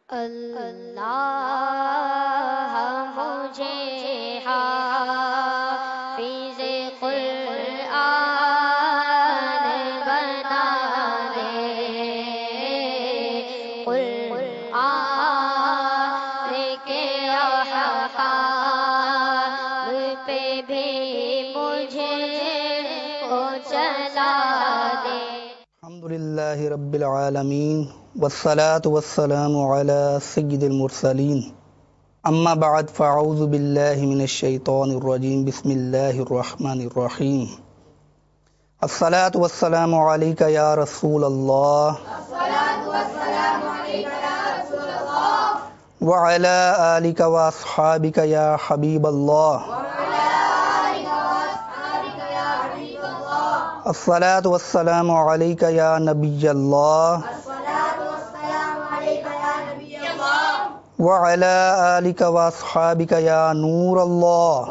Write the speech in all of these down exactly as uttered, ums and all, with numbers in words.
اللہ مجھے حافظ قرآن بنا دے، قرآن کے احکام پہ بھی مجھے کو چلا دے۔ الحمدللہ رب العالمین والصلاة والسلام علی سید المرسلین، اما بعد فاعوذ باللہ من الشیطان الرجیم، بسم اللہ الرحمن الرحیم۔ الصلاة والسلام علیک یا رسول اللہ وعلی آلک واصحابک یا حبیب اللہ۔ الصلاة والسلام علیک یا نبی اللہ وعلی آلک واصحابک یا نور اللہ۔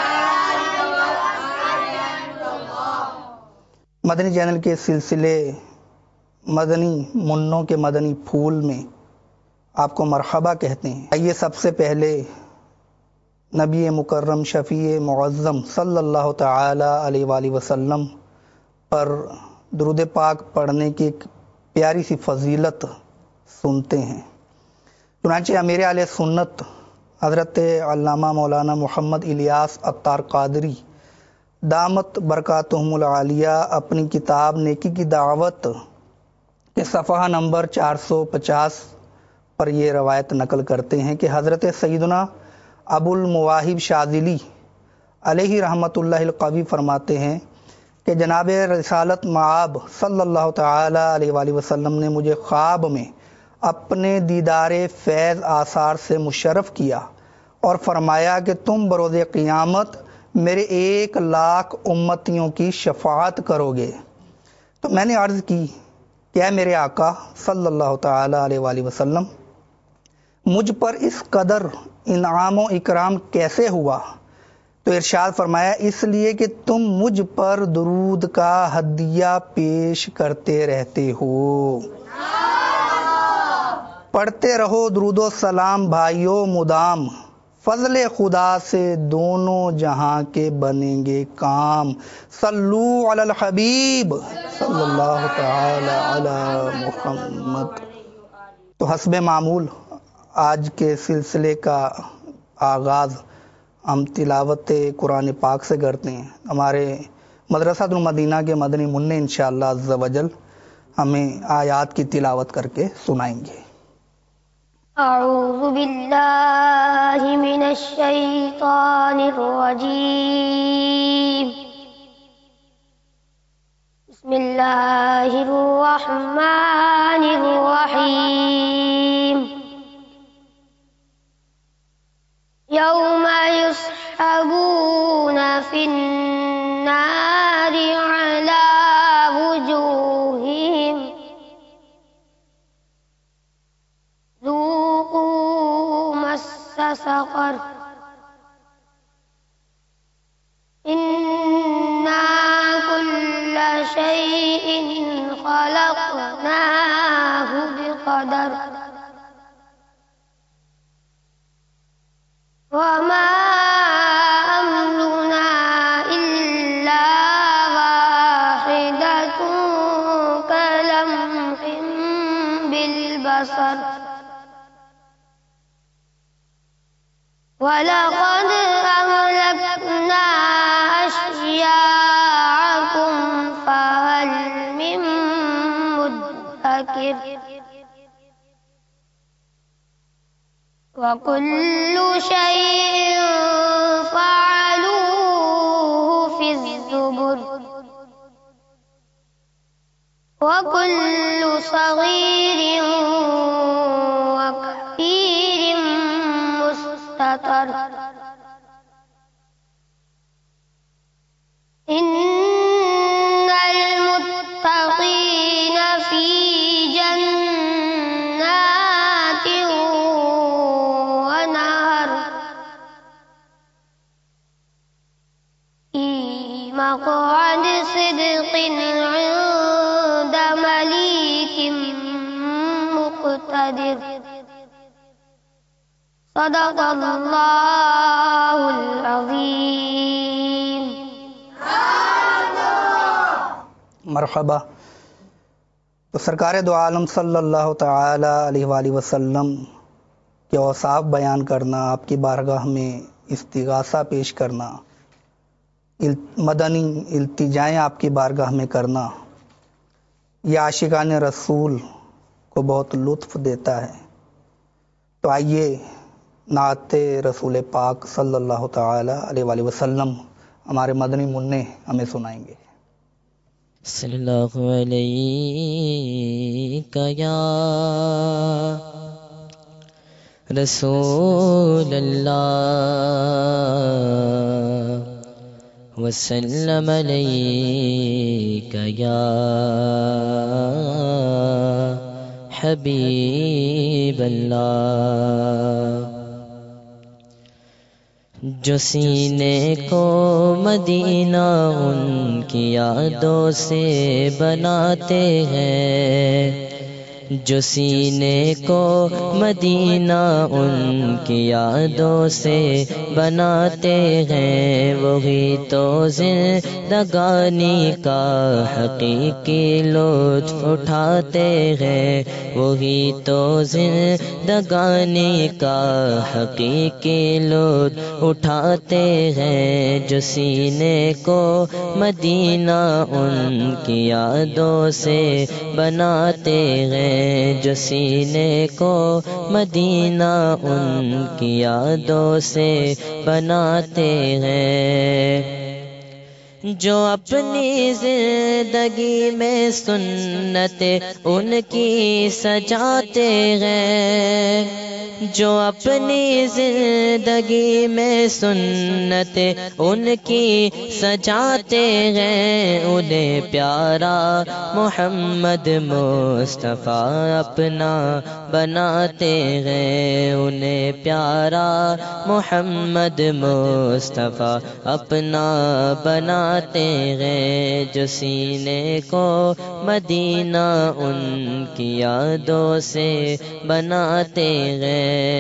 مدنی چینل کے سلسلے مدنی منوں کے مدنی پھول میں آپ کو مرحبا کہتے ہیں۔ آئیے سب سے پہلے نبی مکرم شفیع معظم صلی اللہ تعالی علیہ وآلہ وسلم پر درود پاک پڑھنے کی ایک پیاری سی فضیلت سنتے ہیں۔ چنانچہ امیر اہل سنت حضرت علامہ مولانا محمد الیاس عطار قادری دامت برکاتہم العالیہ اپنی کتاب نیکی کی دعوت کے صفحہ نمبر چار سو پچاس پر یہ روایت نقل کرتے ہیں کہ حضرت سیدنا ابو المواہب شاذلی علیہ رحمۃ اللہ القوی فرماتے ہیں کہ جناب رسالت مآب صلی اللہ تعالی علیہ وآلہ وسلم نے مجھے خواب میں اپنے دیدار فیض آثار سے مشرف کیا اور فرمایا کہ تم بروز قیامت میرے ایک لاکھ امتیوں کی شفاعت کرو گے۔ تو میں نے عرض کی کہ اے میرے آقا صلی اللہ تعالی علیہ وآلہ وسلم، مجھ پر اس قدر انعام و اکرام کیسے ہوا؟ تو ارشاد فرمایا اس لیے کہ تم مجھ پر درود کا ہدیہ پیش کرتے رہتے ہو۔ پڑھتے رہو درود و سلام بھائیو مدام، فضل خدا سے دونوں جہاں کے بنیں گے کام۔ صلو علی الحبیب صلی اللہ تعالی علی محمد۔ تو حسب معمول آج کے سلسلے کا آغاز ہم تلاوت قرآن پاک سے کرتے ہیں۔ ہمارے مدرسۃ المدینہ کے مدنی منع انشاءاللہ عز و جل ہمیں آیات کی تلاوت کر کے سنائیں گے۔ اعوذ باللہ من الشیطان الرجیم، بسم اللہ الرحمن الرحیم۔ یوم یسحبون فی النار علی وجوہہم ذوقوا مس سقر انا کل شیء خلقناہ بقدر وما امرنا الا واحدۃ کلمح بالبصر وَلَقَدْ أَهْلَكْنَا أَشْيَاعَكُمْ فَهَلْ مِن مُّدَّكِرٍ وَكُلُّ شَيْءٍ فَعَلُوهُ فِي الزُّبُرِ وَكُلُّ صَغِيرٍ وَكَبِيرٍ مستطر ان المتقین فی جنات ونہر فی مقعد صدق عند ملیک مقتدر صدق اللہ العظیم. مرحبا. تو سرکار دو عالم صلی اللہ تعالی علیہ وآلہ وسلم کے اوصاف بیان کرنا، آپ کی بارگاہ میں استغاثہ پیش کرنا، مدنی التجائیں آپ کی بارگاہ میں کرنا، یہ عاشقان رسول کو بہت لطف دیتا ہے. تو آئیے نعت رسول پاک صلی اللہ تعالی علیہ وآلہ وسلم ہمارے مدنی منع ہمیں سنائیں گے. صلی اللہ علیہ یا رسول اللہ وسلم علیک یا حبیب اللہ. جو سینے کو مدینہ ان کی یادوں سے بناتے ہیں، جو سینے کو مدینہ ان کی یادوں سے بناتے ہیں، وہی تو زندگانی کا حقیقی لطف اٹھاتے ہیں، وہی تو زندگانی کا حقیقی لطف اٹھاتے ہیں. جو سینے کو مدینہ ان کی یادوں سے بناتے ہیں، جو سینے کو مدینہ ان کی یادوں سے بناتے ہیں، جو اپنی زندگی میں سنت ان کی سجاتے ہیں، جو اپنی زندگی میں سنت ان کی سجاتے ہیں، انہیں پیارا محمد مصطفیٰ اپنا بناتے ہیں، انہیں پیارا محمد مصطفیٰ اپنا بناتے ہیں. جو سینے کو مدینہ ان کی یادوں سے بناتے ہیں،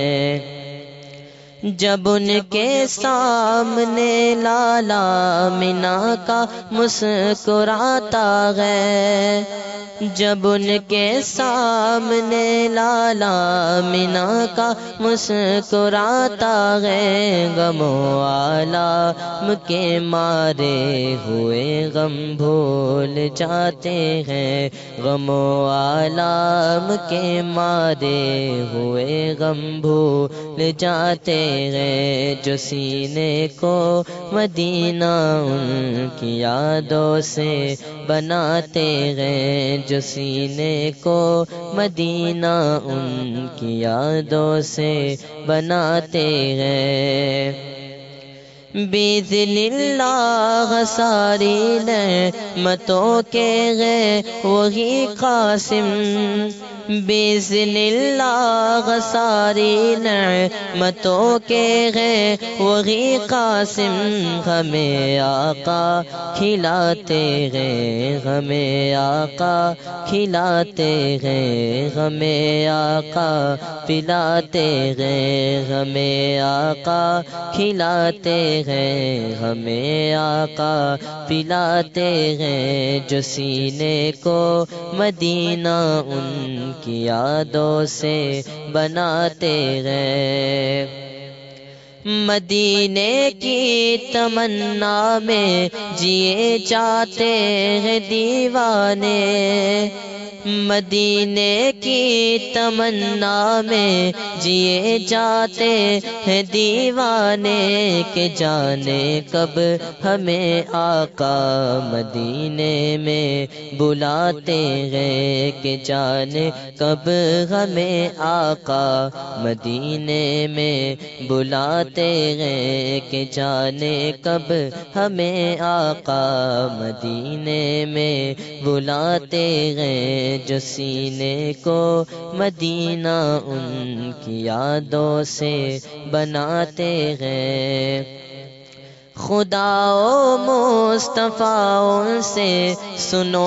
جب ان کے سامنے لالا مینا کا مسکراتا ہے، جب ان کے سامنے لالا مینا کا مسکراتا ہے، غم و آلام کے مارے ہوئے غم بھول جاتے ہیں، غم و آلام کے مارے ہوئے غم بھول جاتے ہیں. جو سینے کو مدینہ ان کی یادوں سے بناتے ہیں، جو سینے کو مدینہ ان کی یادوں سے بناتے ہیں. بِإِذْنِ اللہ ساری نعمتوں کے گئے وہی قاسم، بِإِذْنِ اللہ ساری نعمتوں کے گئے وہی قاسم، ہمیں آقا کھلاتے ہیں، ہمیں آقا کھلاتے ہیں، ہمیں آقا پلاتے ہیں، ہمیں آقا کھلاتے ہیں، ہمیں آقا پلاتے ہیں. جو سینے کو مدینہ ان کی یادوں سے بناتے ہیں، مدینے کی تمنا میں جیے جاتے ہیں دیوانے، مدینے کی تمنا میں جیے جاتے ہیں دیوانے، کہ جانے کب ہمیں آقا مدینے میں بلاتے ہیں، کہ جانے کب ہمیں آقا مدینے میں بلاتے ہیں، کہ جانے کب ہمیں آقا مدینے میں بلاتے ہیں. جو سینے کو مدینہ ان کی یادوں سے بناتے ہیں، خدا و مصطفیٰ ان سے سنو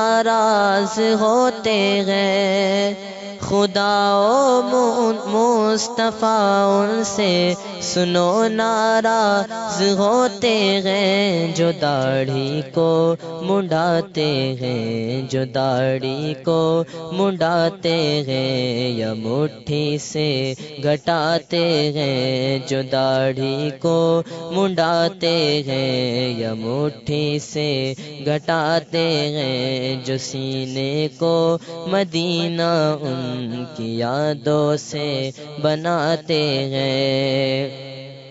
ناراض ہوتے ہیں، خدا و مصطفیٰ ان سے سنو ناراض ہوتے ہیں جو داڑھی کو منڈاتے ہیں، جو داڑھی کو منڈاتے ہیں یا مٹھی سے گھٹاتے ہیں، جو داڑھی کو منڈاتے ہیں یا مٹھی سے گھٹاتے ہیں، جو سینے کو مدینہ ان کی یادوں سے بناتے ہیں۔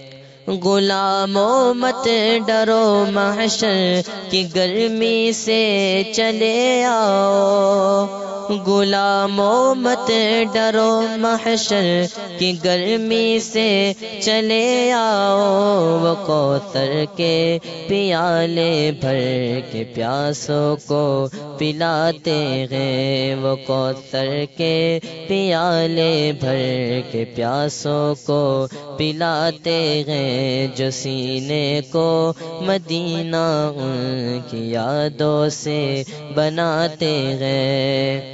غلاموں مت ڈرو محشر کی گرمی سے چلے آؤ، غلاموں مت ڈرو محشر کی گرمی سے چلے آؤ، وہ کوثر کے پیالے بھر کے پیاسوں کو پلاتے ہیں، وہ کوثر کے پیالے بھر کے پیاسوں کو پلاتے ہیں، جو سینے کو مدینہ ان کی یادوں سے بناتے ہیں۔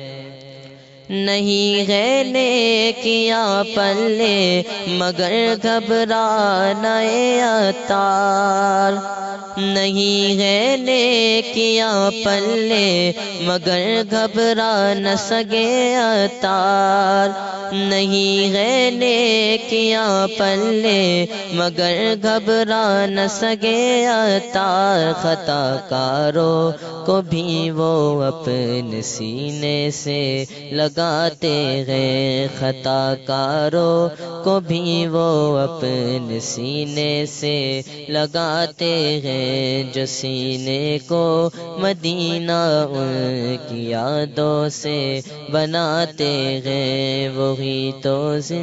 نہیں ہے نیکیاں پلے مگر گھبرانا اے عطار، نہیں ہے نیکیاں پلے مگر گھبرا نہ سکے عطار، نہیں ہے نیکیاں پلے مگر گھبرا نہ سکے عطار، خطا کاروں کو بھی وہ اپنے سینے سے لگاتے ہیں، خطا کاروں کو بھی وہ اپنے سینے سے لگاتے ہیں، جو سینے کو مدینہ ان کی یادوں سے بناتے ہیں، وہی تو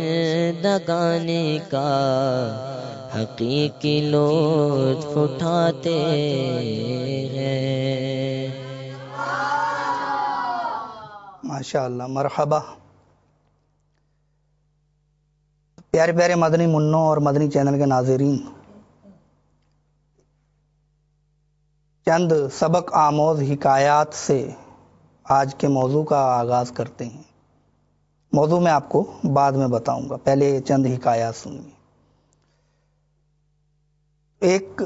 زندگانی کا حقیقی لطف اٹھاتے ہیں۔ ماشاء اللہ، مرحبا۔ پیارے پیارے مدنی منوں اور مدنی چینل کے ناظرین، چند سبق آموز حکایات سے آج کے موضوع کا آغاز کرتے ہیں۔ موضوع میں آپ کو بعد میں بتاؤں گا، پہلے چند حکایات سنیے۔ ایک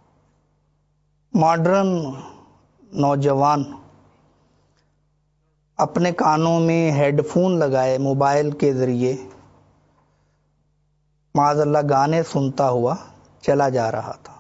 ماڈرن نوجوان اپنے کانوں میں ہیڈ فون لگائے موبائل کے ذریعے معاذ اللہ گانے سنتا ہوا چلا جا رہا تھا۔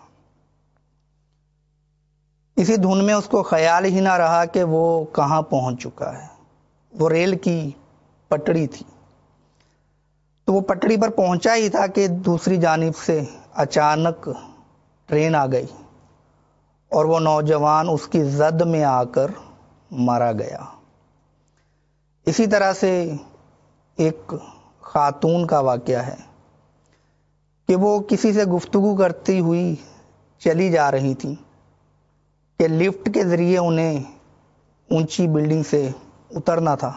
اسی دھن میں اس کو خیال ہی نہ رہا کہ وہ کہاں پہنچ چکا ہے۔ وہ ریل کی پٹڑی تھی، تو وہ پٹڑی پر پہنچا ہی تھا کہ دوسری جانب سے اچانک ٹرین آ گئی اور وہ نوجوان اس کی زد میں آ کر مارا گیا۔ اسی طرح سے ایک خاتون کا واقعہ ہے کہ وہ کسی سے گفتگو کرتی ہوئی چلی جا رہی تھی کہ لفٹ کے ذریعے انہیں اونچی بلڈنگ سے اترنا تھا۔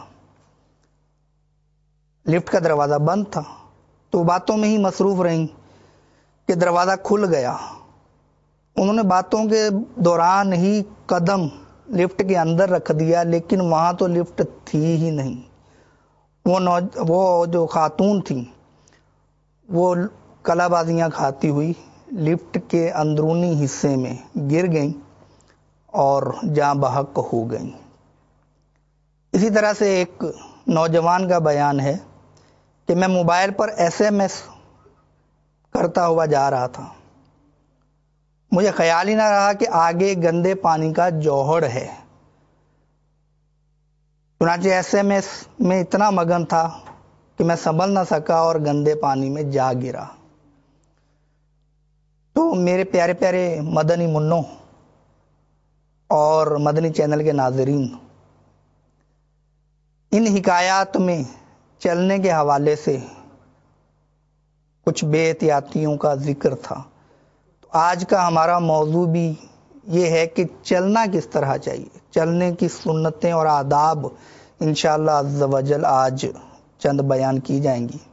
لفٹ کا دروازہ بند تھا تو باتوں میں ہی مصروف رہیں کہ دروازہ کھل گیا۔ انہوں نے باتوں کے دوران ہی قدم لفٹ کے اندر رکھ دیا، لیکن وہاں تو لفٹ تھی ہی نہیں۔ وہ نو وہ جو خاتون تھی وہ کلا بازیاں کھاتی ہوئی لفٹ کے اندرونی حصے میں گر گئیں اور جاں بحق ہو گئیں۔ اسی طرح سے ایک نوجوان کا بیان ہے کہ میں موبائل پر ایس ایم ایس کرتا ہوا جا رہا تھا، مجھے خیال ہی نہ رہا کہ آگے گندے پانی کا جوہر ہے، چنانچہ ایس ایم ایس میں اتنا مگن تھا کہ میں سنبھل نہ سکا اور گندے پانی میں جا گرا۔ تو میرے پیارے پیارے مدنی منوں اور مدنی چینل کے ناظرین، ان حکایات میں چلنے کے حوالے سے کچھ بے احتیاطیوں کا ذکر تھا۔ تو آج کا ہمارا موضوع بھی یہ ہے کہ چلنا کس طرح چاہیے، چلنے کی سنتیں اور آداب انشاءاللہ عز و جل آج چند بیان کی جائیں گی۔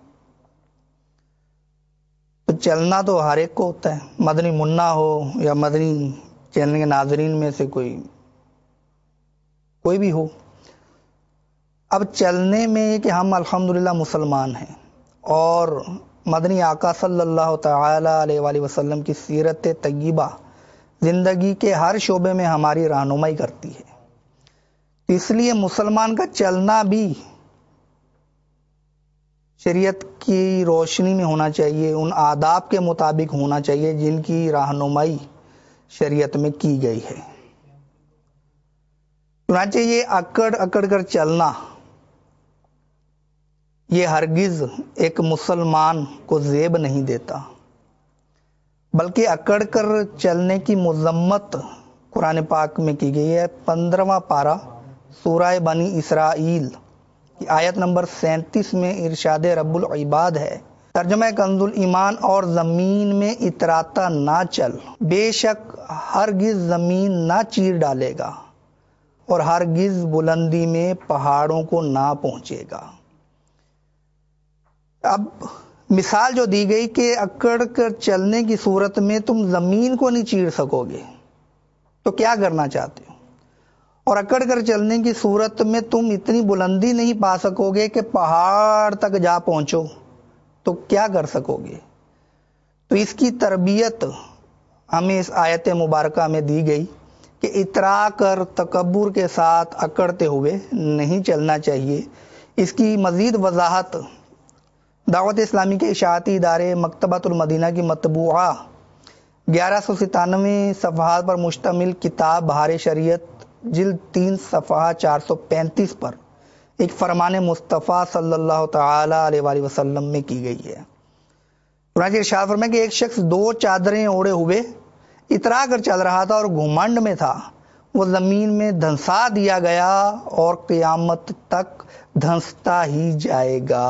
تو چلنا تو ہر ایک کو ہوتا ہے، مدنی منا ہو یا مدنی چینل کے ناظرین میں سے کوئی کوئی بھی ہو۔ اب چلنے میں کہ ہم الحمدللہ مسلمان ہیں، اور مدنی آقا صلی اللہ تعالی علیہ وآلہ وسلم کی سیرت طیبہ زندگی کے ہر شعبے میں ہماری رہنمائی کرتی ہے. اس لیے مسلمان کا چلنا بھی شریعت کی روشنی میں ہونا چاہیے، ان آداب کے مطابق ہونا چاہیے جن کی رہنمائی شریعت میں کی گئی ہے. چنانچہ یہ اکڑ اکڑ کر چلنا یہ ہرگز ایک مسلمان کو زیب نہیں دیتا، بلکہ اکڑ کر چلنے کی مذمت قرآن پاک میں کی گئی ہے. پندرہواں پارہ سورہ بنی اسرائیل کی آیت نمبر سینتیس میں ارشاد رب العباد ہے، ترجمہ کنز الایمان، اور زمین میں اتراتا نہ چل، بے شک ہرگز زمین نہ چیر ڈالے گا اور ہرگز بلندی میں پہاڑوں کو نہ پہنچے گا. اب مثال جو دی گئی کہ اکڑ کر چلنے کی صورت میں تم زمین کو نہیں چیر سکو گے تو کیا کرنا چاہتے ہو، اور اکڑ کر چلنے کی صورت میں تم اتنی بلندی نہیں پا سکو گے کہ پہاڑ تک جا پہنچو تو کیا کر سکو گے. تو اس کی تربیت ہمیں اس آیت مبارکہ میں دی گئی کہ اترا کر تکبر کے ساتھ اکڑتے ہوئے نہیں چلنا چاہیے. اس کی مزید وضاحت دعوت اسلامی کے اشاعتی ادارے مکتبۃ المدینہ کی مطبوعہ گیارہ سو ستانوے صفحات پر مشتمل کتاب بہار شریعت جلد تین صفحہ چار سو پینتیس پر ایک فرمان مصطفیٰ صلی اللہ تعالی علیہ وآلہ وسلم میں کی گئی ہے. چنانچہ ارشاد فرمایا کہ ایک شخص دو چادریں اوڑے ہوئے اترا کر چل رہا تھا اور گھمنڈ میں تھا، وہ زمین میں دھنسا دیا گیا اور قیامت تک دھنستا ہی جائے گا.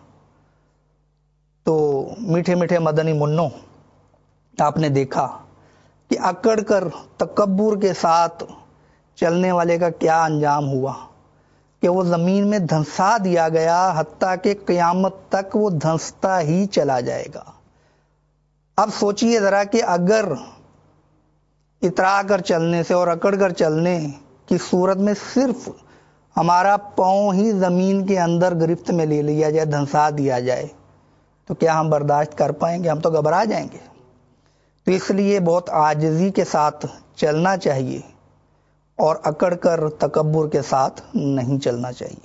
تو میٹھے میٹھے مدنی منوں، آپ نے دیکھا کہ اکڑ کر تکبر کے ساتھ چلنے والے کا کیا انجام ہوا کہ وہ زمین میں دھنسا دیا گیا، حتیٰ کہ قیامت تک وہ دھنستا ہی چلا جائے گا. اب سوچئے ذرا کہ اگر اترا کر چلنے سے اور اکڑ کر چلنے کی صورت میں صرف ہمارا پاؤں ہی زمین کے اندر گرفت میں لے لیا جائے، دھنسا دیا جائے، تو کیا ہم برداشت کر پائیں گے؟ ہم تو گھبرا جائیں گے. تو اس لیے بہت عاجزی کے ساتھ چلنا چاہیے اور اکڑ کر تکبر کے ساتھ نہیں چلنا چاہیے.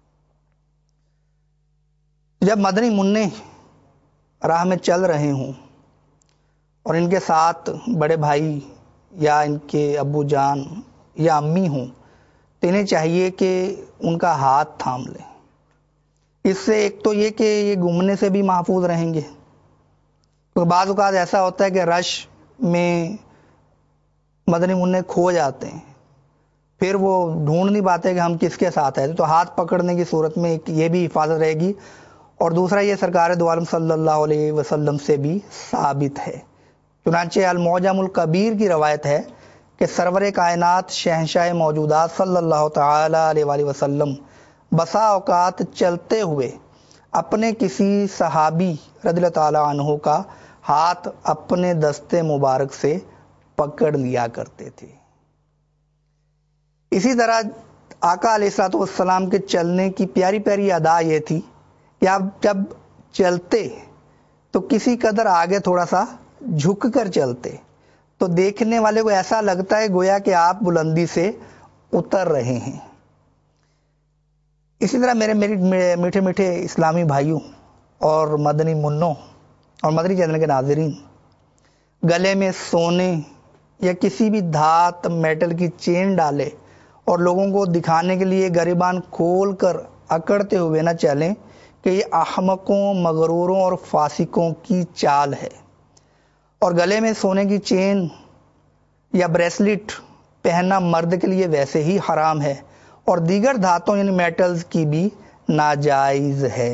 جب مدنی منع راہ میں چل رہے ہوں اور ان کے ساتھ بڑے بھائی یا ان کے ابو جان یا امی ہوں تو انہیں چاہیے کہ ان کا ہاتھ تھام لیں. اس سے ایک تو یہ کہ یہ گمنے سے بھی محفوظ رہیں گے، کیونکہ بعض اوقات ایسا ہوتا ہے کہ رش میں مدنی منع کھو جاتے ہیں، پھر وہ ڈھونڈ نہیں پاتے کہ ہم کس کے ساتھ ہیں. تو ہاتھ پکڑنے کی صورت میں ایک یہ بھی حفاظت رہے گی، اور دوسرا یہ سرکار دو عالم صلی اللہ علیہ وسلم سے بھی ثابت ہے. چنانچہ المعجم الکبیر کی روایت ہے کہ سرور کائنات شہنشاہ موجودات صلی اللہ تعالی علیہ وآلہ وسلم بسا اوقات چلتے ہوئے اپنے کسی صحابی رضی اللہ تعالی عنہ کا ہاتھ اپنے دستے مبارک سے پکڑ لیا کرتے تھے. اسی طرح آقا علیہ الصلوۃ والسلام کے چلنے کی پیاری پیاری ادا یہ تھی کہ آپ جب چلتے تو کسی قدر آگے تھوڑا سا جھک کر چلتے، تو دیکھنے والے کو ایسا لگتا ہے گویا کہ آپ بلندی سے اتر رہے ہیں. اسی طرح میرے میرے میٹھے میٹھے اسلامی بھائیوں اور مدنی منوں اور مدنی چینل کے ناظرین، گلے میں سونے یا کسی بھی دھات میٹل کی چین ڈالے اور لوگوں کو دکھانے کے لیے گریبان کھول کر اکڑتے ہوئے نہ چلیں کہ یہ احمقوں، مغروروں اور فاسقوں کی چال ہے. اور گلے میں سونے کی چین یا بریسلٹ پہننا مرد کے لیے ویسے ہی حرام ہے، اور دیگر دھاتوں یعنی میٹلز کی بھی ناجائز ہے.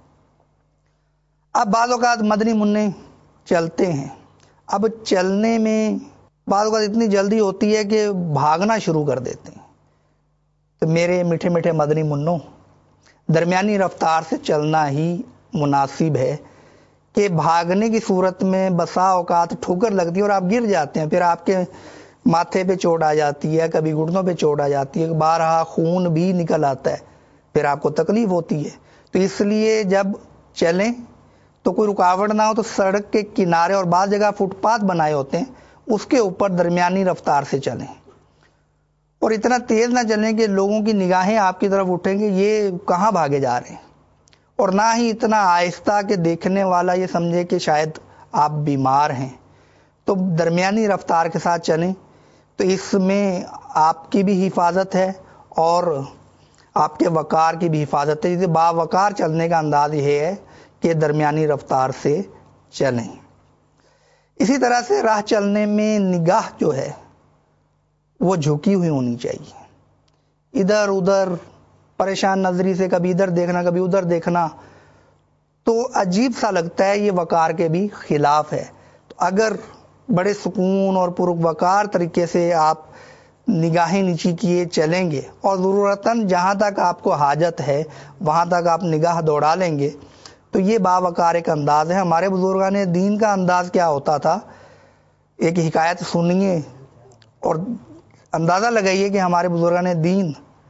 اب بعض اوقات مدنی منع چلتے ہیں، اب چلنے میں بعض اوقات اتنی جلدی ہوتی ہے کہ بھاگنا شروع کر دیتے ہیں. تو میرے میٹھے میٹھے مدنی منوں، درمیانی رفتار سے چلنا ہی مناسب ہے کہ بھاگنے کی صورت میں بسا اوقات ٹھوکر لگتی ہے اور آپ گر جاتے ہیں، پھر آپ کے ماتھے پہ چوٹ آ جاتی ہے، کبھی گھٹنوں پہ چوٹ آ جاتی ہے، بارہا خون بھی نکل آتا ہے، پھر آپ کو تکلیف ہوتی ہے. تو اس لیے جب چلیں تو کوئی رکاوٹ نہ ہو تو سڑک کے کنارے اور بعض جگہ فٹ پاتھ بنائے ہوتے ہیں اس کے اوپر درمیانی رفتار سے چلیں، اور اتنا تیز نہ چلیں کہ لوگوں کی نگاہیں آپ کی طرف اٹھیں گے یہ کہاں بھاگے جا رہے ہیں، اور نہ ہی اتنا آہستہ کہ دیکھنے والا یہ سمجھے کہ شاید آپ بیمار ہیں۔ تو درمیانی رفتار کے ساتھ چلیں تو اس میں آپ کی بھی حفاظت ہے اور آپ کے وقار کی بھی حفاظت ہے۔ جسے باوقار چلنے کا انداز یہ ہے کہ درمیانی رفتار سے چلیں۔ اسی طرح سے راہ چلنے میں نگاہ جو ہے وہ جھکی ہوئی ہونی چاہیے، ادھر ادھر پریشان نظری سے کبھی ادھر دیکھنا کبھی ادھر دیکھنا تو عجیب سا لگتا ہے، یہ وقار کے بھی خلاف ہے۔ تو اگر بڑے سکون اور پروقار طریقے سے آپ نگاہیں نیچی کیے چلیں گے اور ضرورتاً جہاں تک آپ کو حاجت ہے وہاں تک آپ نگاہ دوڑا لیں گے تو یہ باوقار ایک انداز ہے۔ ہمارے بزرگان دین کا انداز کیا ہوتا تھا، ایک حکایت سنیے اور اندازہ لگائیے کہ ہمارے بزرگان دین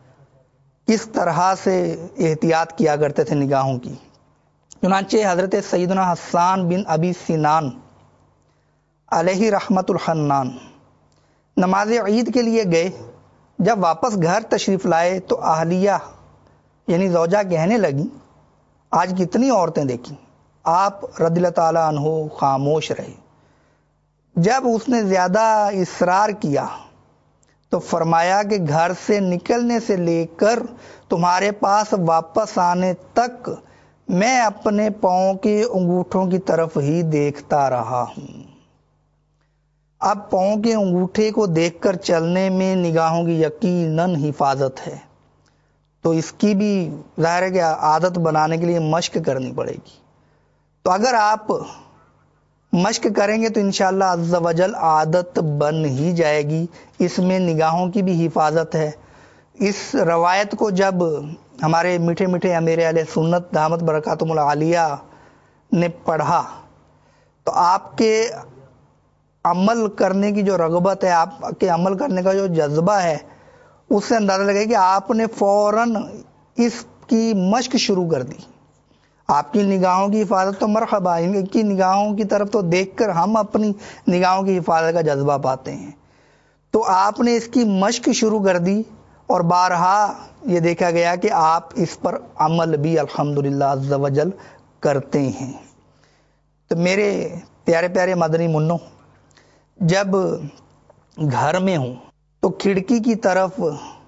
کس طرح سے احتیاط کیا کرتے تھے نگاہوں کی۔ چنانچہ حضرت سیدنا حسان بن ابی سنان علیہ رحمت الحنان نماز عید کے لیے گئے، جب واپس گھر تشریف لائے تو اہلیہ یعنی زوجہ کہنے لگی آج کتنی عورتیں دیکھیں، آپ رضی اللہ تعالیٰ عنہ خاموش رہے۔ جب اس نے زیادہ اصرار کیا تو فرمایا کہ گھر سے نکلنے سے لے کر تمہارے پاس واپس آنے تک میں اپنے پاؤں کے انگوٹھوں کی طرف ہی دیکھتا رہا ہوں۔ اب پاؤں کے انگوٹھے کو دیکھ کر چلنے میں نگاہوں کی یقیناً حفاظت ہے، تو اس کی بھی ظاہر ہے کہ عادت بنانے کے لیے مشق کرنی پڑے گی۔ تو اگر آپ مشق کریں گے تو انشاءاللہ عز و جل عادت بن ہی جائے گی۔ اس میں نگاہوں کی بھی حفاظت ہے۔ اس روایت کو جب ہمارے میٹھے میٹھے امیر اہل سنت دامت برکاتہم العالیہ نے پڑھا تو آپ کے عمل کرنے کی جو رغبت ہے، آپ کے عمل کرنے کا جو جذبہ ہے، اس سے اندازہ لگے کہ آپ نے فوراً اس کی مشق شروع کر دی۔ آپ کی نگاہوں کی حفاظت تو مرحبا، ان کی نگاہوں کی طرف تو دیکھ کر ہم اپنی نگاہوں کی حفاظت کا جذبہ پاتے ہیں۔ تو آپ نے اس کی مشق شروع کر دی اور بارہا یہ دیکھا گیا کہ آپ اس پر عمل بھی الحمدللہ عز و جل کرتے ہیں۔ تو میرے پیارے پیارے مدنی منوں، جب گھر میں ہوں تو کھڑکی کی طرف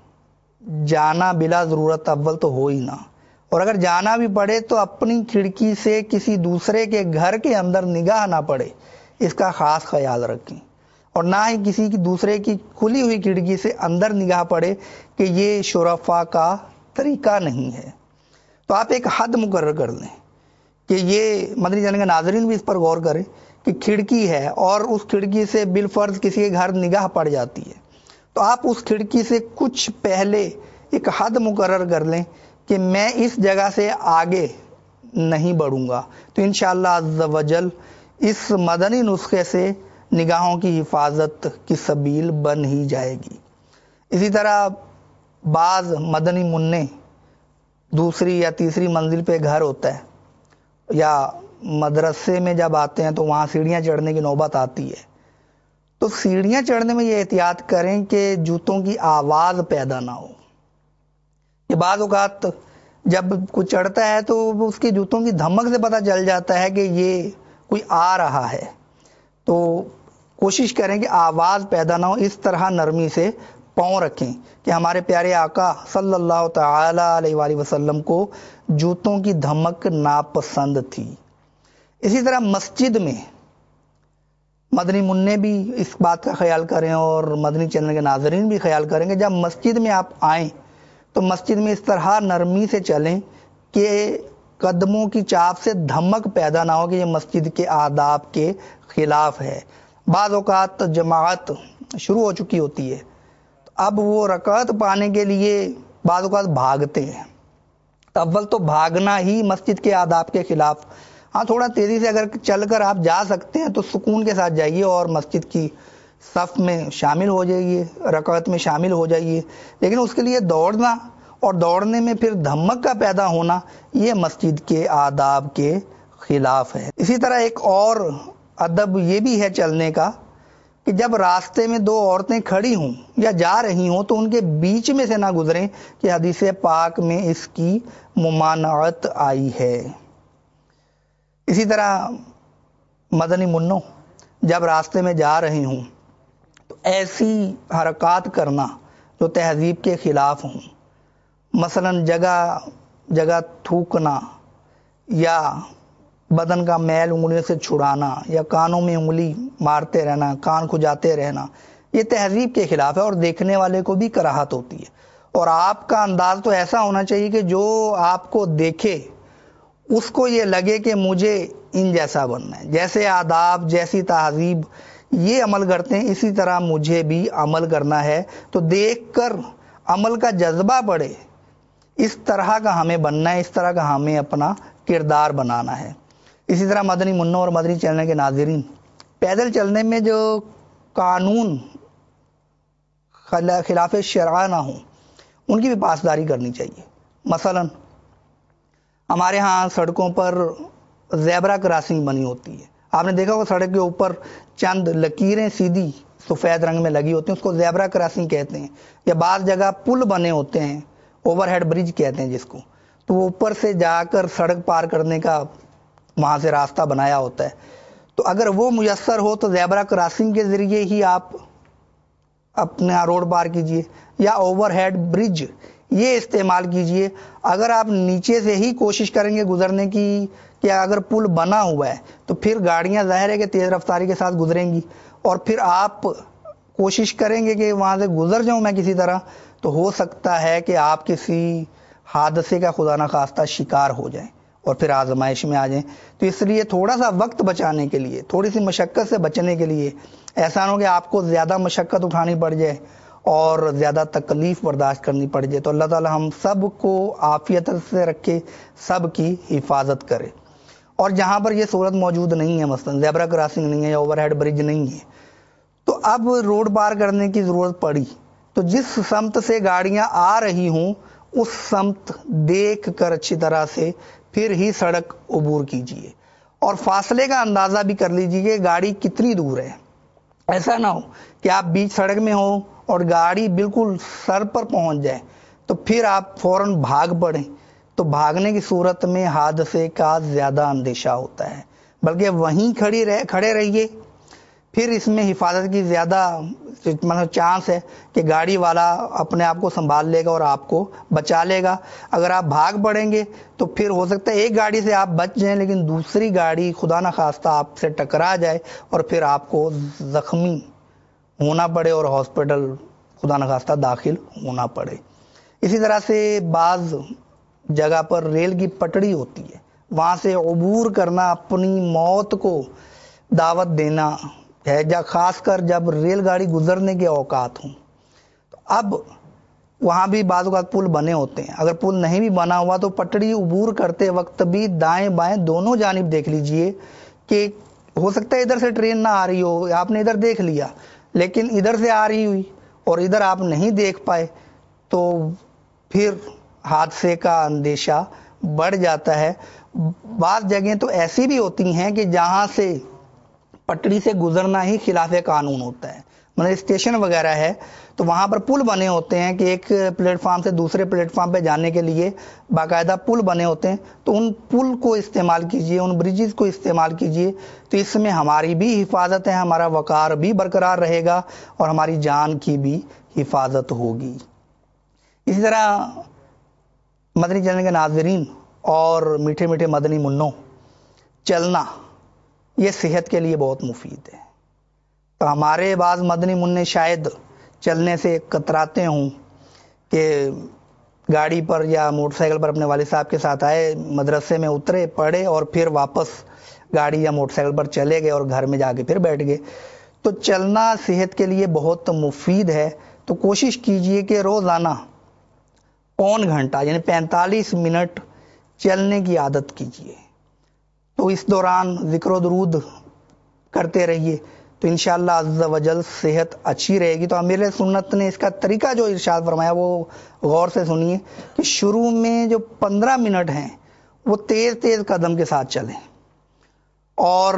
جانا بلا ضرورت اول تو ہو ہی نہ، اور اگر جانا بھی پڑے تو اپنی کھڑکی سے کسی دوسرے کے گھر کے اندر نگاہ نہ پڑے، اس کا خاص خیال رکھیں، اور نہ ہی کسی کی دوسرے کی کھلی ہوئی کھڑکی سے اندر نگاہ پڑے کہ یہ شرفا کا طریقہ نہیں ہے۔ تو آپ ایک حد مقرر کر لیں کہ یہ مدنی چینل کے ناظرین بھی اس پر غور کریں کہ کھڑکی ہے اور اس کھڑکی سے بالفرض کسی کے گھر نگاہ پڑ جاتی ہے، تو آپ اس کھڑکی سے کچھ پہلے ایک حد مقرر کر لیں کہ میں اس جگہ سے آگے نہیں بڑھوں گا، تو انشاءاللہ عز و جل اس مدنی نسخے سے نگاہوں کی حفاظت کی سبیل بن ہی جائے گی۔ اسی طرح بعض مدنی منع دوسری یا تیسری منزل پہ گھر ہوتا ہے، یا مدرسے میں جب آتے ہیں تو وہاں سیڑھیاں چڑھنے کی نوبت آتی ہے، تو سیڑھیاں چڑھنے میں یہ احتیاط کریں کہ جوتوں کی آواز پیدا نہ ہو۔ یہ بعض اوقات جب کوئی چڑھتا ہے تو اس کے جوتوں کی دھمک سے پتہ چل جاتا ہے کہ یہ کوئی آ رہا ہے، تو کوشش کریں کہ آواز پیدا نہ ہو، اس طرح نرمی سے پاؤں رکھیں کہ ہمارے پیارے آقا صلی اللہ تعالی علیہ وآلہ وسلم کو جوتوں کی دھمک ناپسند تھی۔ اسی طرح مسجد میں مدنی منع بھی اس بات کا خیال کریں اور مدنی چینل کے ناظرین بھی خیال کریں کہ جب مسجد میں آپ آئیں تو مسجد میں اس طرح نرمی سے چلیں کہ قدموں کی چاپ سے دھمک پیدا نہ ہو کہ یہ مسجد کے آداب کے خلاف ہے۔ بعض اوقات جماعت شروع ہو چکی ہوتی ہے، اب وہ رکعت پانے کے لیے بعض اوقات بھاگتے ہیں، تو اول تو بھاگنا ہی مسجد کے آداب کے خلاف۔ ہاں تھوڑا تیزی سے اگر چل کر آپ جا سکتے ہیں تو سکون کے ساتھ جائیے اور مسجد کی صف میں شامل ہو جائیے، رکعت میں شامل ہو جائیے، لیکن اس کے لیے دوڑنا اور دوڑنے میں پھر دھمک کا پیدا ہونا یہ مسجد کے آداب کے خلاف ہے۔ اسی طرح ایک اور ادب یہ بھی ہے چلنے کا کہ جب راستے میں دو عورتیں کھڑی ہوں یا جا رہی ہوں تو ان کے بیچ میں سے نہ گزریں کہ حدیث پاک میں اس کی ممانعت آئی ہے۔ اسی طرح مدنی منوں جب راستے میں جا رہی ہوں تو ایسی حرکات کرنا جو تہذیب کے خلاف ہوں، مثلا جگہ جگہ تھوکنا یا بدن کا میل انگلیوں سے چھڑانا یا کانوں میں انگلی مارتے رہنا، کان کھجاتے رہنا، یہ تہذیب کے خلاف ہے اور دیکھنے والے کو بھی کراہت ہوتی ہے۔ اور آپ کا انداز تو ایسا ہونا چاہیے کہ جو آپ کو دیکھے اس کو یہ لگے کہ مجھے ان جیسا بننا ہے، جیسے آداب جیسی تہذیب یہ عمل کرتے ہیں اسی طرح مجھے بھی عمل کرنا ہے، تو دیکھ کر عمل کا جذبہ بڑھے، اس طرح کا ہمیں بننا ہے، اس طرح کا ہمیں اپنا کردار بنانا ہے۔ اسی طرح مدنی منوں اور مدنی چلنے کے ناظرین، پیدل چلنے میں جو قانون خلاف شرع نہ ہوں ان کی بھی پاسداری کرنی چاہیے۔ مثلا ہمارے ہاں سڑکوں پر زیبرا کراسنگ بنی ہوتی ہے، آپ نے دیکھا ہوگا سڑک کے اوپر چند لکیریں سیدھی سفید رنگ میں لگی ہوتی ہیں، اس کو زیبرا کراسنگ کہتے ہیں۔ یا بعض جگہ پل بنے ہوتے ہیں، اوور ہیڈ برج کہتے ہیں جس کو، تو وہ اوپر سے جا کر سڑک پار کرنے کا وہاں سے راستہ بنایا ہوتا ہے۔ تو اگر وہ میسر ہو تو زیبرا کراسنگ کے ذریعے ہی آپ اپنا روڈ پار کیجئے، یا اوور ہیڈ برج یہ استعمال کیجئے۔ اگر آپ نیچے سے ہی کوشش کریں گے گزرنے کی، کہ اگر پل بنا ہوا ہے تو پھر گاڑیاں ظاہر ہے کہ تیز رفتاری کے ساتھ گزریں گی، اور پھر آپ کوشش کریں گے کہ وہاں سے گزر جاؤں میں کسی طرح، تو ہو سکتا ہے کہ آپ کسی حادثے کا خدا نخواستہ شکار ہو جائیں اور پھر آزمائش میں آ جائیں۔ تو اس لیے تھوڑا سا وقت بچانے کے لیے، تھوڑی سی مشقت سے بچنے کے لیے، ایسا نہ ہو کہ آپ کو زیادہ مشقت اٹھانی پڑ جائے اور زیادہ تکلیف برداشت کرنی پڑ جائے۔ تو اللہ تعالی ہم سب کو عافیت سے رکھے، سب کی حفاظت کرے۔ اور جہاں پر یہ صورت موجود نہیں ہے، مثلا زیبرا کراسنگ نہیں ہے یا اوور ہیڈ برج نہیں ہے، تو اب روڈ پار کرنے کی ضرورت پڑی تو جس سمت سے گاڑیاں آ رہی ہوں اس سمت دیکھ کر اچھی طرح سے پھر ہی سڑک عبور کیجیے، اور فاصلے کا اندازہ بھی کر لیجیے کہ گاڑی کتنی دور ہے۔ ایسا نہ ہو کہ آپ بیچ سڑک میں ہو اور گاڑی بالکل سر پر پہنچ جائے تو پھر آپ فوراً بھاگ پڑیں، تو بھاگنے کی صورت میں حادثے کا زیادہ اندیشہ ہوتا ہے، بلکہ وہیں کھڑی رہ کھڑے رہیے، پھر اس میں حفاظت کی زیادہ مطلب چانس ہے کہ گاڑی والا اپنے آپ کو سنبھال لے گا اور آپ کو بچا لے گا۔ اگر آپ بھاگ پڑیں گے تو پھر ہو سکتا ہے ایک گاڑی سے آپ بچ جائیں لیکن دوسری گاڑی خدا نخواستہ آپ سے ٹکرا جائے اور پھر آپ کو زخمی ہونا پڑے اور ہاسپٹل خدا نخواستہ داخل ہونا پڑے۔ اسی طرح سے بعض جگہ پر ریل کی پٹڑی ہوتی ہے، وہاں سے عبور کرنا اپنی موت کو دعوت دینا ہے، جا خاص کر جب ریل گاڑی گزرنے کے اوقات ہوں۔ تو اب وہاں بھی بعض اوقات پل بنے ہوتے ہیں، اگر پل نہیں بھی بنا ہوا تو پٹڑی عبور کرتے وقت بھی دائیں بائیں دونوں جانب دیکھ لیجئے کہ ہو سکتا ہے ادھر سے ٹرین نہ آ رہی ہو، آپ نے ادھر دیکھ لیا لیکن ادھر سے آ رہی ہوئی اور ادھر آپ نہیں دیکھ پائے تو پھر حادثے کا اندیشہ بڑھ جاتا ہے۔ بعض جگہیں تو ایسی بھی ہوتی ہیں کہ جہاں سے پٹڑی سے گزرنا ہی خلاف قانون ہوتا ہے، مطلب اسٹیشن وغیرہ ہے تو وہاں پر پل بنے ہوتے ہیں کہ ایک پلیٹ فارم سے دوسرے پلیٹ فارم پہ جانے کے لیے باقاعدہ پل بنے ہوتے ہیں، تو ان پل کو استعمال کیجئے، ان بریجز کو استعمال کیجئے، تو اس میں ہماری بھی حفاظت ہے، ہمارا وقار بھی برقرار رہے گا اور ہماری جان کی بھی حفاظت ہوگی۔ اسی طرح مدنی چلنے کے ناظرین اور میٹھے میٹھے مدنی منوں، چلنا یہ صحت کے لیے بہت مفید ہے۔ تو ہمارے بعض مدنی منع شاید چلنے سے کتراتے ہوں کہ گاڑی پر یا موٹر سائیکل پر اپنے والد صاحب کے ساتھ آئے، مدرسے میں اترے، پڑھے اور پھر واپس گاڑی یا موٹر سائیکل پر چلے گئے اور گھر میں جا کے پھر بیٹھ گئے۔ تو چلنا صحت کے لیے بہت مفید ہے، تو کوشش کیجئے کہ روزانہ پون گھنٹہ یعنی پینتالیس منٹ چلنے کی عادت کیجئے۔ تو اس دوران ذکر و درود کرتے رہیے، تو انشاءاللہ عز و جل صحت اچھی رہے گی۔ تو امیر سنت نے اس کا طریقہ جو ارشاد فرمایا وہ غور سے سنیے کہ شروع میں جو پندرہ منٹ ہیں وہ تیز تیز قدم کے ساتھ چلیں، اور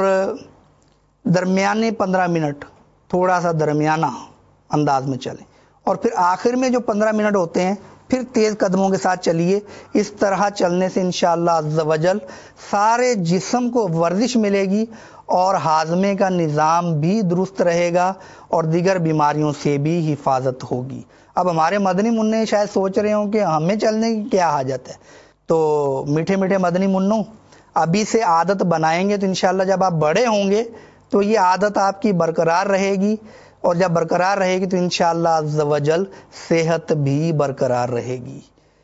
درمیانے پندرہ منٹ تھوڑا سا درمیانہ انداز میں چلیں، اور پھر آخر میں جو پندرہ منٹ ہوتے ہیں پھر تیز قدموں کے ساتھ چلیے۔ اس طرح چلنے سے انشاءاللہ عز و جل سارے جسم کو ورزش ملے گی اور ہاضمے کا نظام بھی درست رہے گا اور دیگر بیماریوں سے بھی حفاظت ہوگی۔ اب ہمارے مدنی منع شاید سوچ رہے ہوں کہ ہمیں چلنے کی کیا حاجت ہے، تو میٹھے میٹھے مدنی منوں ابھی سے عادت بنائیں گے تو انشاءاللہ جب آپ بڑے ہوں گے تو یہ عادت آپ کی برقرار رہے گی، اور جب برقرار رہے گی تو انشاءاللہ عز و جل صحت بھی برقرار رہے گی۔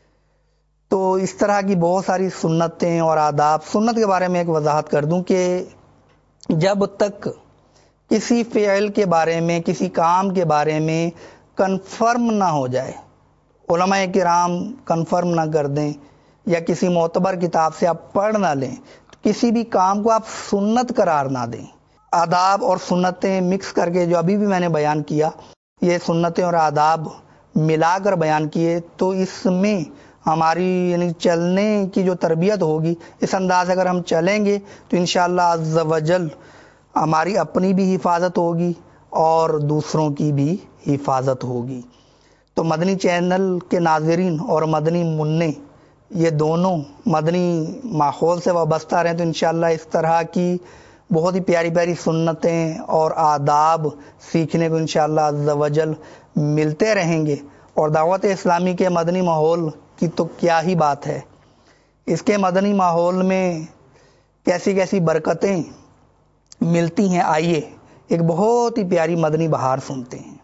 تو اس طرح کی بہت ساری سنتیں اور آداب۔ سنت کے بارے میں ایک وضاحت کر دوں کہ جب تک کسی فعل کے بارے میں، کسی کام کے بارے میں کنفرم نہ ہو جائے، علماء کرام کنفرم نہ کر دیں یا کسی معتبر کتاب سے آپ پڑھ نہ لیں، کسی بھی کام کو آپ سنت قرار نہ دیں۔ آداب اور سنتیں مکس کر کے جو ابھی بھی میں نے بیان کیا، یہ سنتیں اور آداب ملا کر بیان کیے، تو اس میں ہماری یعنی چلنے کی جو تربیت ہوگی، اس انداز اگر ہم چلیں گے تو انشاءاللہ عز و جل ہماری اپنی بھی حفاظت ہوگی اور دوسروں کی بھی حفاظت ہوگی۔ تو مدنی چینل کے ناظرین اور مدنی منع یہ دونوں مدنی ماحول سے وابستہ رہیں تو انشاءاللہ اس طرح کی بہت ہی پیاری پیاری سنتیں اور آداب سیکھنے کو انشاءاللہ عز و جل ملتے رہیں گے۔ اور دعوت اسلامی کے مدنی ماحول کی تو کیا ہی بات ہے، اس کے مدنی ماحول میں کیسی کیسی برکتیں ملتی ہیں۔ آئیے ایک بہت ہی پیاری مدنی بہار سنتے ہیں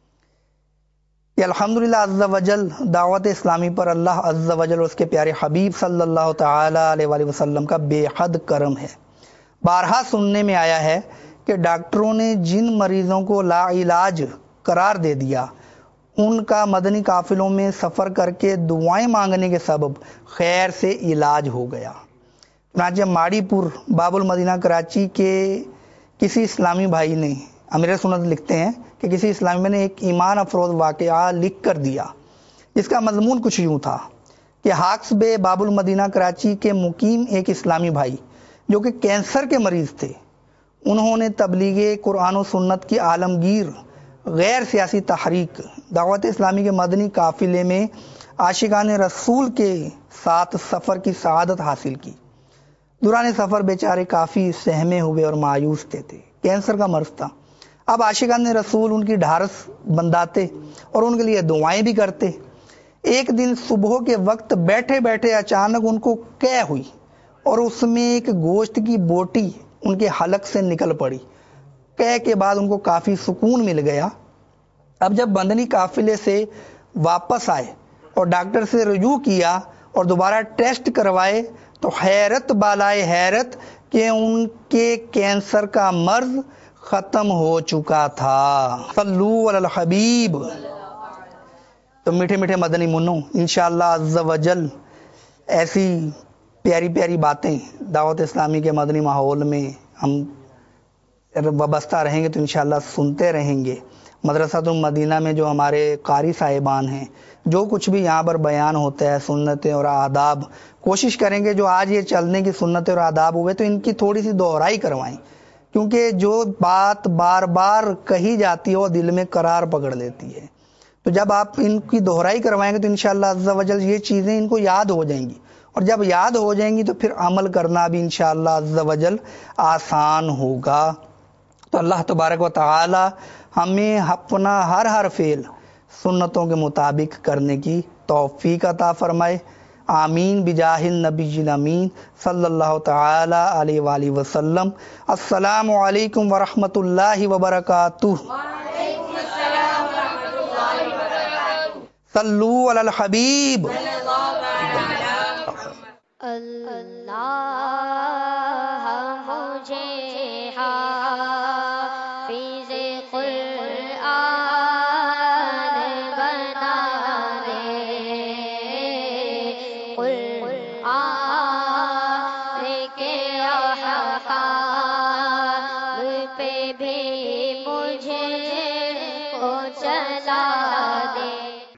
کہ الحمدللہ عز و جل دعوت اسلامی پر اللہ عز و جل اور اس کے پیارے حبیب صلی اللہ تعالی علیہ وآلہ وسلم کا بے حد کرم ہے۔ بارہا سننے میں آیا ہے کہ ڈاکٹروں نے جن مریضوں کو لا علاج قرار دے دیا، ان کا مدنی قافلوں میں سفر کر کے دعائیں مانگنے کے سبب خیر سے علاج ہو گیا۔ چنانچہ ماڑی پور باب المدینہ کراچی کے کسی اسلامی بھائی نے، امیر سنت لکھتے ہیں کہ کسی اسلامی بھائی نے ایک ایمان افروز واقعہ لکھ کر دیا، جس کا مضمون کچھ یوں تھا کہ ہاکس بے باب المدینہ کراچی کے مقیم ایک اسلامی بھائی جو کہ کینسر کے مریض تھے، انہوں نے تبلیغ قرآن و سنت کی عالمگیر غیر سیاسی تحریک دعوت اسلامی کے مدنی قافلے میں عاشقان رسول کے ساتھ سفر کی سعادت حاصل کی۔ دوران سفر بیچارے کافی سہمے ہوئے اور مایوس تھے، کینسر کا مرض تھا۔ اب عاشقان رسول ان کی ڈھارس بنداتے اور ان کے لیے دعائیں بھی کرتے۔ ایک دن صبح کے وقت بیٹھے بیٹھے اچانک ان کو قے ہوئی اور اس میں ایک گوشت کی بوٹی ان کے حلق سے نکل پڑی۔ قے کے بعد ان کو کافی سکون مل گیا۔ اب جب مدنی قافلے سے واپس آئے اور ڈاکٹر سے رجوع کیا اور دوبارہ ٹیسٹ کروائے تو حیرت بالائے حیرت کہ ان کے کینسر کا مرض ختم ہو چکا تھا۔ صلو علی الحبیب۔ تو میٹھے میٹھے مدنی منوں انشاءاللہ عز و جل ایسی پیاری پیاری باتیں دعوت اسلامی کے مدنی ماحول میں ہم وابستہ رہیں گے تو انشاءاللہ سنتے رہیں گے۔ مدرسۃ المدینہ میں جو ہمارے قاری صاحبان ہیں، جو کچھ بھی یہاں پر بیان ہوتا ہے سنتیں اور آداب، کوشش کریں گے جو آج یہ چلنے کی سنتیں اور آداب ہوئے تو ان کی تھوڑی سی دوہرائی کروائیں، کیونکہ جو بات بار بار کہی جاتی ہے وہ دل میں قرار پکڑ لیتی ہے۔ تو جب آپ ان کی دوہرائی کروائیں گے تو انشاءاللہ عز و جل یہ چیزیں ان کو یاد ہو جائیں گی، اور جب یاد ہو جائیں گی تو پھر عمل کرنا بھی انشاءاللہ عز و جل آسان ہوگا۔ تو اللہ تبارک و تعالی ہمیں اپنا ہر ہر فعل سنتوں کے مطابق کرنے کی توفیق عطا فرمائے، آمین بجاہ النبی الامین صلی اللہ تعالی علیہ وآلہ وسلم۔ السلام علیکم ورحمۃ اللہ وبرکاتہ۔ صلو علی الحبیب۔ اللہ مجھے حافظ قرآن بنا دے، قرآن